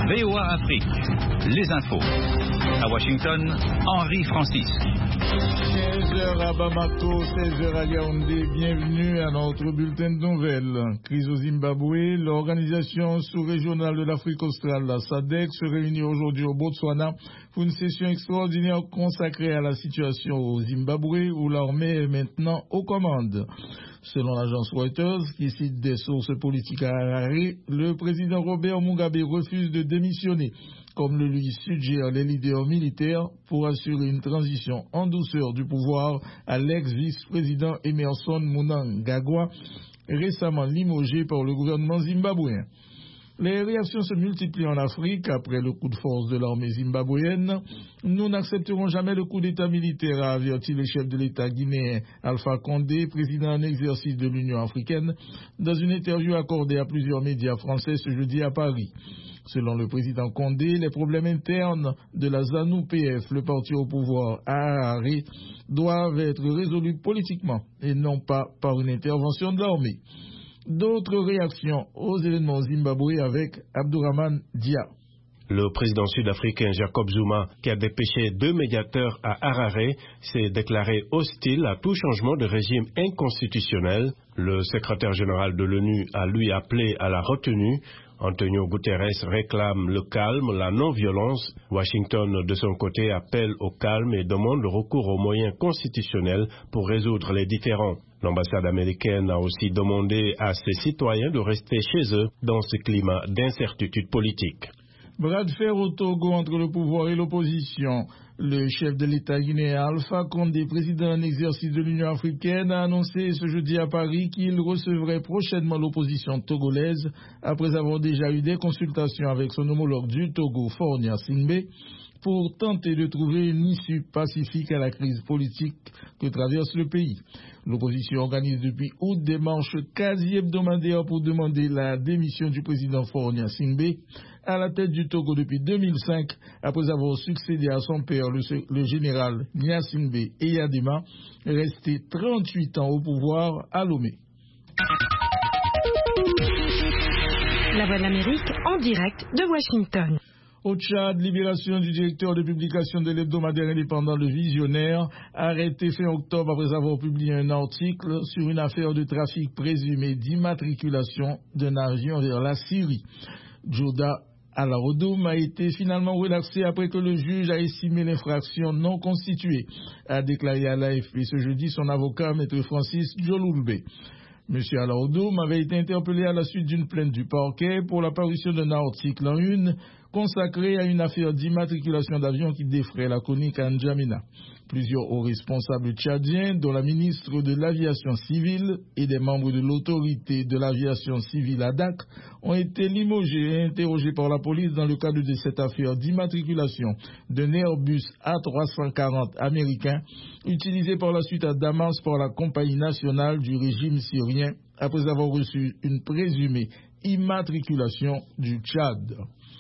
VOA Afrique, les infos. À Washington, Henri Francis. 15h à Bamako, 16h à Yaoundé. Bienvenue à notre bulletin de nouvelles. Crise au Zimbabwe. L'organisation sous-régionale de l'Afrique australe, la SADC, se réunit aujourd'hui au Botswana pour une session extraordinaire consacrée à la situation au Zimbabwe où l'armée est maintenant aux commandes. Selon l'agence Reuters, qui cite des sources politiques à Harare, le président Robert Mugabe refuse de démissionner, comme le lui suggèrent les leaders militaires, pour assurer une transition en douceur du pouvoir à l'ex-vice-président Emmerson Mnangagwa, récemment limogé par le gouvernement zimbabwéen. Les réactions se multiplient en Afrique après le coup de force de l'armée zimbabwéenne. Nous n'accepterons jamais le coup d'État militaire, a averti le chef de l'État guinéen Alpha Condé, président en exercice de l'Union africaine, dans une interview accordée à plusieurs médias français ce jeudi à Paris. Selon le président Condé, les problèmes internes de la ZANU-PF, le parti au pouvoir à Harare, doivent être résolus politiquement et non pas par une intervention de l'armée. D'autres réactions aux événements Zimbabwe avec Abdourahmane Dia. Le président sud-africain Jacob Zuma, qui a dépêché 2 médiateurs à Harare, s'est déclaré hostile à tout changement de régime inconstitutionnel. Le secrétaire général de l'ONU a lui appelé à la retenue. Antonio Guterres réclame le calme, la non-violence. Washington, de son côté, appelle au calme et demande le recours aux moyens constitutionnels pour résoudre les différends. L'ambassade américaine a aussi demandé à ses citoyens de rester chez eux dans ce climat d'incertitude politique. Bras de fer au Togo entre le pouvoir et l'opposition. Le chef de l'État guinéen Alpha Condé, président en exercice de l'Union africaine, a annoncé ce jeudi à Paris qu'il recevrait prochainement l'opposition togolaise après avoir déjà eu des consultations avec son homologue du Togo, Faure Gnassingbé, pour tenter de trouver une issue pacifique à la crise politique que traverse le pays. L'opposition organise depuis août des marches quasi hebdomadaires pour demander la démission du président Faure Gnassingbé à la tête du Togo depuis 2005, après avoir succédé à son père, le général Gnassingbé Eyadema, resté 38 ans au pouvoir à Lomé. La Voix de l'Amérique en direct de Washington. Au Tchad, libération du directeur de publication de l'hebdomadaire indépendant Le Visionnaire, arrêté fin octobre après avoir publié un article sur une affaire de trafic présumé d'immatriculation d'un avion vers la Syrie. Djouda Alaoudoum a été finalement relaxé après que le juge a estimé l'infraction non constituée, a déclaré à l'AFP ce jeudi son avocat, Maître Francis Djoloulbe. M. Alaoudoum avait été interpellé à la suite d'une plainte du parquet pour la parution d'un article en une consacré à une affaire d'immatriculation d'avion qui défraie la chronique à N'Djamena. Plusieurs hauts responsables tchadiens, dont la ministre de l'Aviation civile et des membres de l'autorité de l'aviation civile ADAC, ont été limogés et interrogés par la police dans le cadre de cette affaire d'immatriculation d'un Airbus A340 américain utilisé par la suite à Damas par la compagnie nationale du régime syrien après avoir reçu une présumée immatriculation du Tchad.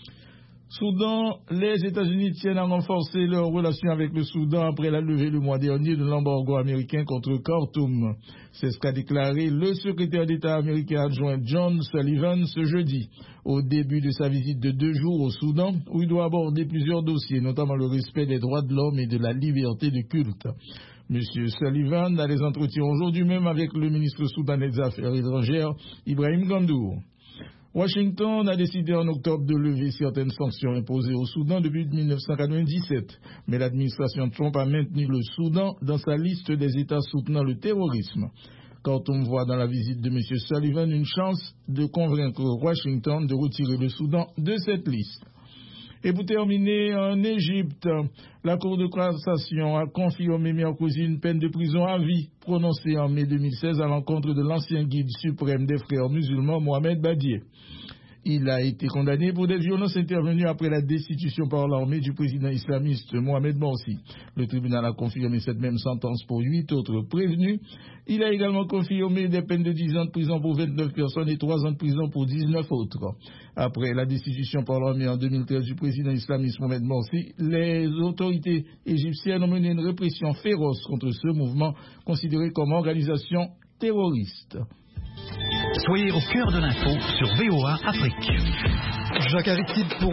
Soudan, les États-Unis tiennent à renforcer leurs relations avec le Soudan après la levée le mois dernier de l'embargo américain contre Khartoum. C'est ce qu'a déclaré le secrétaire d'État américain adjoint John Sullivan ce jeudi, au début de sa visite de 2 jours au Soudan, où il doit aborder plusieurs dossiers, notamment le respect des droits de l'homme et de la liberté de culte. M. Sullivan a des entretiens aujourd'hui même avec le ministre soudanais des Affaires étrangères, Ibrahim Gandour. Washington a décidé en octobre de lever certaines sanctions imposées au Soudan depuis 1997, mais l'administration Trump a maintenu le Soudan dans sa liste des États soutenant le terrorisme. Quand on voit dans la visite de M. Sullivan une chance de convaincre Washington de retirer le Soudan de cette liste. Et pour terminer, en Égypte, la Cour de cassation a confirmé mercredi une peine de prison à vie prononcée en mai 2016 à l'encontre de l'ancien guide suprême des frères musulmans, Mohamed Badié. Il a été condamné pour des violences intervenues après la destitution par l'armée du président islamiste Mohamed Morsi. Le tribunal a confirmé cette même sentence pour 8 autres prévenus. Il a également confirmé des peines de 10 ans de prison pour 29 personnes et 3 ans de prison pour 19 autres. Après la destitution par l'armée en 2013 du président islamiste Mohamed Morsi, les autorités égyptiennes ont mené une répression féroce contre ce mouvement considéré comme organisation terroriste. Soyez au cœur de l'info sur VOA Afrique. Jacques Aristide pour